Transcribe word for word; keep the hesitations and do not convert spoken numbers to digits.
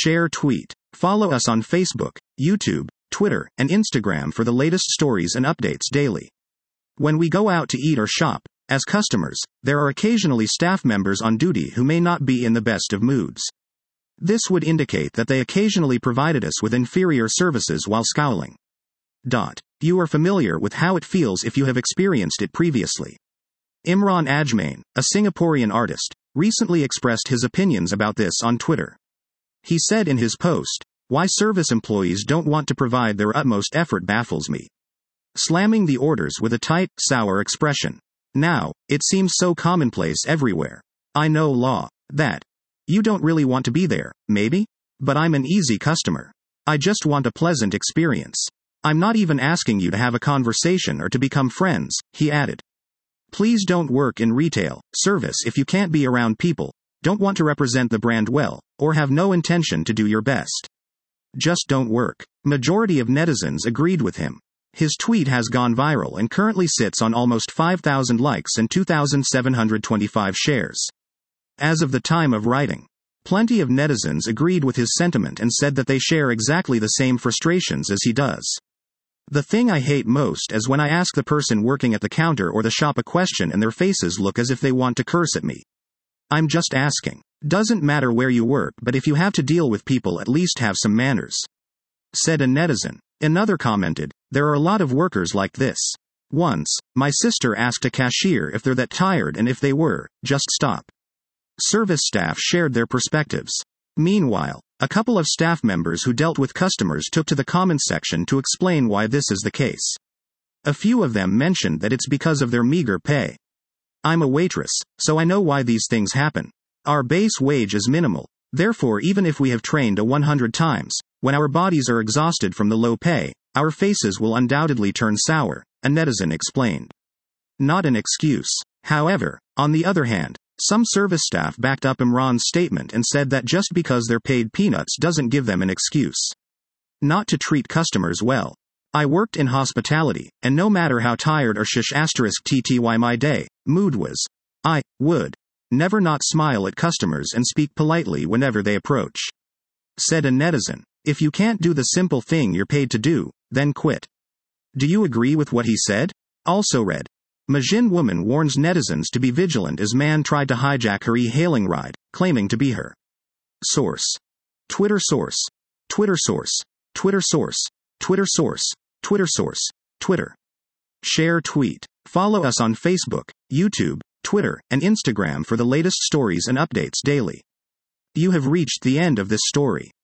Share tweet. Follow us on Facebook, YouTube, Twitter, and Instagram for the latest stories and updates daily. When we go out to eat or shop, as customers, there are occasionally staff members on duty who may not be in the best of moods. This would indicate that they occasionally provided us with inferior services while scowling. Dot. You are familiar with how it feels if you have experienced it previously. Imran Ajmain, a Singaporean artist, recently expressed his opinions about this on Twitter. He said in his post, "Why service employees don't want to provide their utmost effort baffles me." Slamming the orders with a tight, sour expression. Now, it seems so commonplace everywhere. I know law. That. You don't really want to be there, maybe? But I'm an easy customer. I just want a pleasant experience. I'm not even asking you to have a conversation or to become friends, he added. Please don't work in retail, service if you can't be around people, don't want to represent the brand well, or have no intention to do your best. Just don't work. Majority of netizens agreed with him. His tweet has gone viral and currently sits on almost five thousand likes and two thousand seven hundred twenty-five shares. As of the time of writing, plenty of netizens agreed with his sentiment and said that they share exactly the same frustrations as he does. The thing I hate most is when I ask the person working at the counter or the shop a question and their faces look as if they want to curse at me. I'm just asking. Doesn't matter where you work, but if you have to deal with people, at least have some manners. Said a netizen. Another commented, there are a lot of workers like this. Once, my sister asked a cashier if they're that tired, and if they were, just stop. Service staff shared their perspectives. Meanwhile, a couple of staff members who dealt with customers took to the comments section to explain why this is the case. A few of them mentioned that it's because of their meager pay. I'm a waitress, so I know why these things happen. Our base wage is minimal, therefore even if we have trained a hundred times, when our bodies are exhausted from the low pay, our faces will undoubtedly turn sour, a netizen explained. Not an excuse. However, on the other hand, some service staff backed up Imran's statement and said that just because they're paid peanuts doesn't give them an excuse not to treat customers well. I worked in hospitality, and no matter how tired or shish asterisk tty my day, mood was, I would never not smile at customers and speak politely whenever they approach. Said a netizen, if you can't do the simple thing you're paid to do, then quit. Do you agree with what he said? Also read, Majin woman warns netizens to be vigilant as man tried to hijack her e-hailing ride, claiming to be her. Source. Twitter source. Twitter source. Twitter source. Twitter source. Twitter source. Twitter. Share tweet. Follow us on Facebook, YouTube, Twitter, and Instagram for the latest stories and updates daily. You have reached the end of this story.